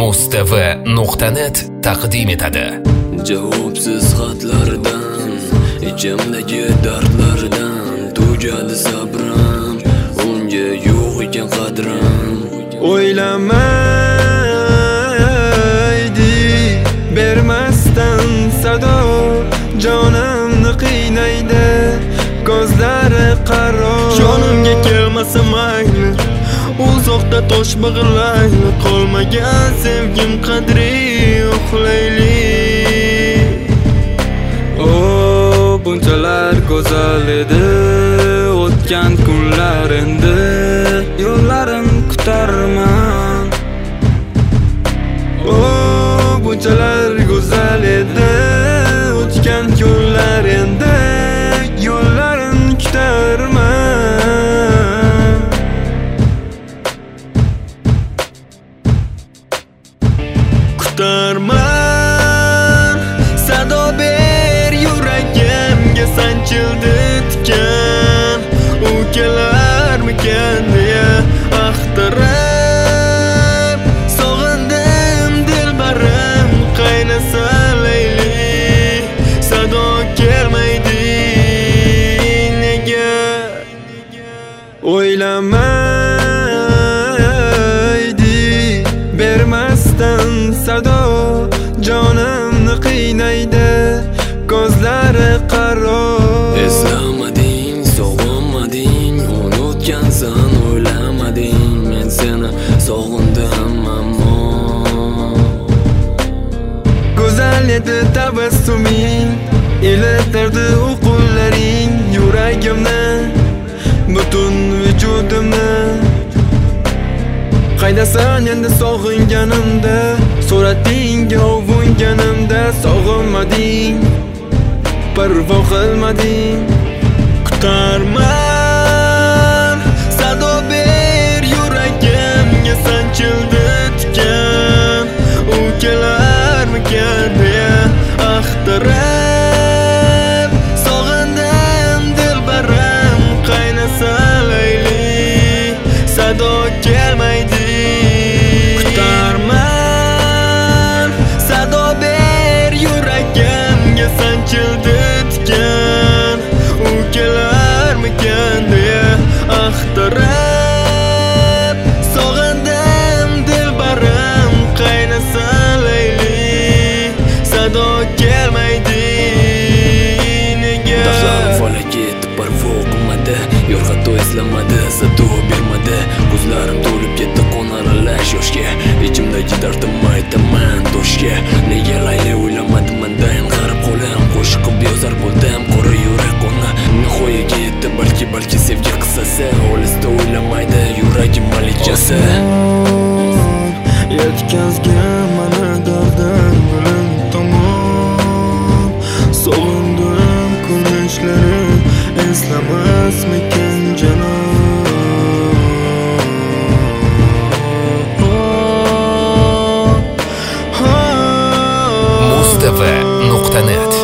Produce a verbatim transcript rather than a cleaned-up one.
mustv nuqta net taqdim etadi. Javobsiz xatlardan, ichimdagi dardlardan tugadi sabrim, unga yo'q ekan qadrim. O'ylamaydi bermasdan sado, jonimni qiynaydi ko'zlari qaro. Jonimga kelmasa mayli, uzoqda tosh big'irlayli, qolmagan sevgim qadri uxlayli. O bunchalar go'zal edi o'tgan kunlar, endi yo'llarin kutarman. O bunchalar go'zal edi o'tgan kunlar, endi yo'llarin kutarman. Kutarman, sado ber yuragimga sanchildi tikan. U kelarmikan deya axtarib, sog'indim dilbarim qaynasa layli. Sado kelmaydi nega? O'ylamaydi bermasdan sado, jonimni qiynaydi ko'zlari qaro. Eslamading, sog'inmading, unutgansan o'ylamading. Men seni sog'indim ammo Go'zal edi tabassuming, ilitardi o'qullaring yuragimni, butun vujudimni. Qaydasan endi sog'inganimda, suratingga ovunganimda sog'inmading, parvo qilmading. Kutarman, sado ber yuragimga sanchildi tikan. U kelarmikan deya axtarib, sog'indim dilbarim qaynasa layli. Sado kelmaydi. Kutarman, sado ber yuragimga sanchildi tikan. U kelarmikan deya axtarib, sog'indim dilbarim qaynasa layli. Sado kelmaydi nega? Dashlarim falak etib parvo qilmadi, yo'rg'atto eslamadi, sado bermadi. Ko'zlarim to'lib ketdi qonaralash yoshga, ichimdagi dardim aytaman toshga. Nega layli o'ylamadim mandayin g'arib qo'lim, qo'shiq qilib yozar bo'ldim qora yurak qonni. Nihoyaga yetdi balki balki sevgi qissasi, olisda o'ylamaydi yuragim malikasi. Yetkazgan mana dardim bilan tomon, sog'indim kulishlari eslamasmikan janob. mustv nuqta net